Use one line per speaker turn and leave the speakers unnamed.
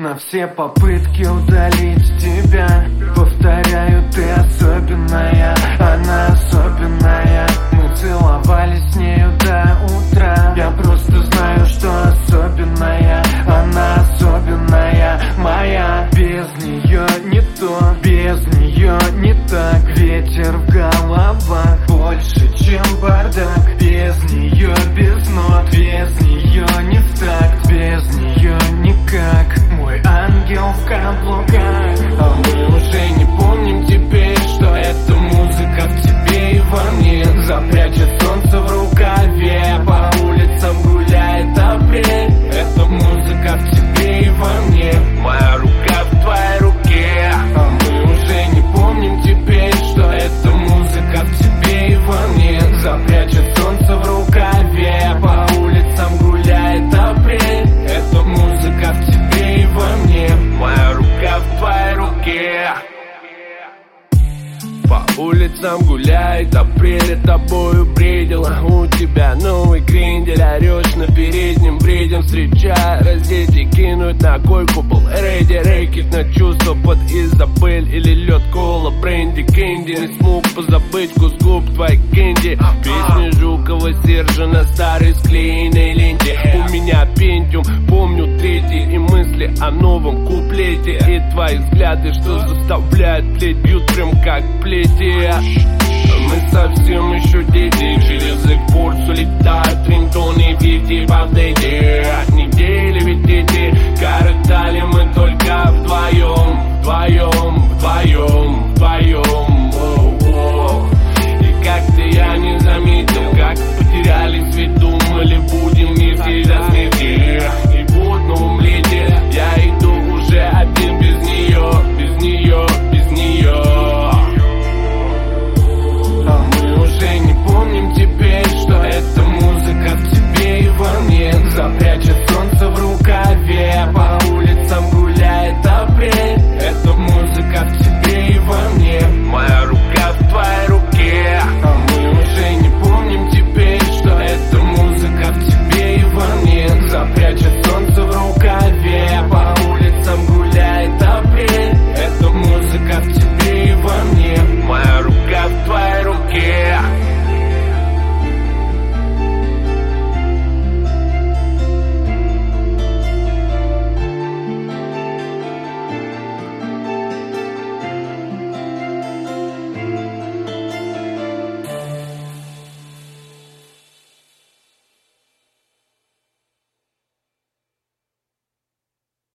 на все попытки удалить тебя. Повторяю, ты особенная, она особенная. Мы целовались с нею до утра. Я просто знаю, что особенная, она особенная, моя. Без нее не то, без нее не так. Ветер в головах больше, чем бардак. Без нее без нот, без нее не в такт, без нее никак. Мой ангел в каблуках, а мы уже не помним теперь, что эта музыка в тебе и во мне. Запрячет солнце в рукаве, по улицам гуляет апрель. Эта музыка в тебе и во мне, моя рука в твоей руке. А мы уже не помним теперь, что эта музыка в тебе и во мне. Запрячет солнце в рукаве, по улицам гуляет апрель. Эта музыка в тебе и во мне, моя рука в твоей руке. По улицам гуляет апрель, тобою бредила. У тебя новый крендель, орешь на переднем бредем. Встречая, раздеть и кинуть на койку. Был рейди, рэкет на чувства под Изабель. Или лед, кола, бренди, кэнди. Не смог позабыть вкус губ твоих кэнди. Песни Жукова, Сержа на старой склеенной ленте. У меня пентиум, помню третий. И мысли о новом куплете. И твои взгляды, что заставляют плеть, бьют прям как плеть. Мы совсем еще дети, через экспорт улетают рингтоны, види в апдейте. Недели ведь эти коротали мы только